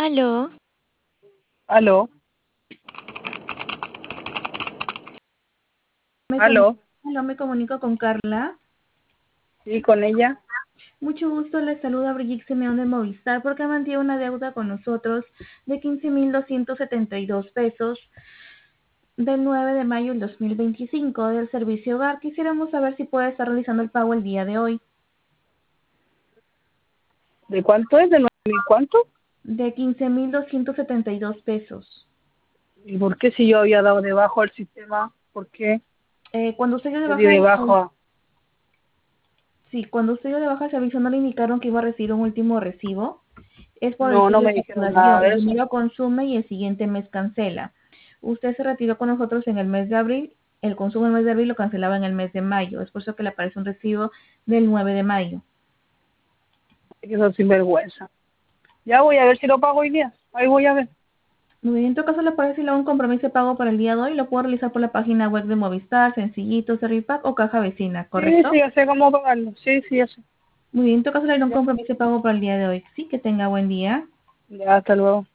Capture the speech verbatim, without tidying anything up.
Aló. Aló, Me comu- aló, Aló, me comunico con Carla. sí, con ella. Mucho gusto, les saluda Brigitte Simeón de Movistar porque mantiene una deuda con nosotros de quince mil doscientos setenta y dos pesos del nueve de mayo del dos mil veinticinco del servicio hogar. Quisiéramos saber si puede estar realizando el pago el día de hoy ¿De cuánto es? ¿De nueve mil cuánto? de quince mil doscientos setenta y dos pesos. ¿Y por qué si yo había dado de bajo al sistema? ¿Por qué? Eh, cuando usted dio de Yo di baja de el bajo a... sí, cuando usted dio de baja el servicio no le indicaron que iba a recibir un último recibo. Es por el No, no sello me de dijeron nada fundación. de El eso. dinero consume y el siguiente mes cancela. Usted se retiró con nosotros en el mes de abril. El consumo en el mes de abril lo cancelaba en el mes de mayo. Es por eso que le aparece un recibo del nueve de mayo. Es que son sinvergüenza. Ya voy a ver si lo pago hoy día. Ahí voy a ver. Muy bien, en todo caso le parece si le hago un compromiso de pago para el día de hoy. Lo puedo realizar por la página web de Movistar, Sencillito, Servipack o Caja Vecina, Sí, ¿correcto? sí, ya sé cómo pagarlo. Sí, sí, ya sé. Muy bien, en todo caso le haré un Ya, compromiso de pago para el día de hoy. Sí, que tenga buen día. ya, hasta luego.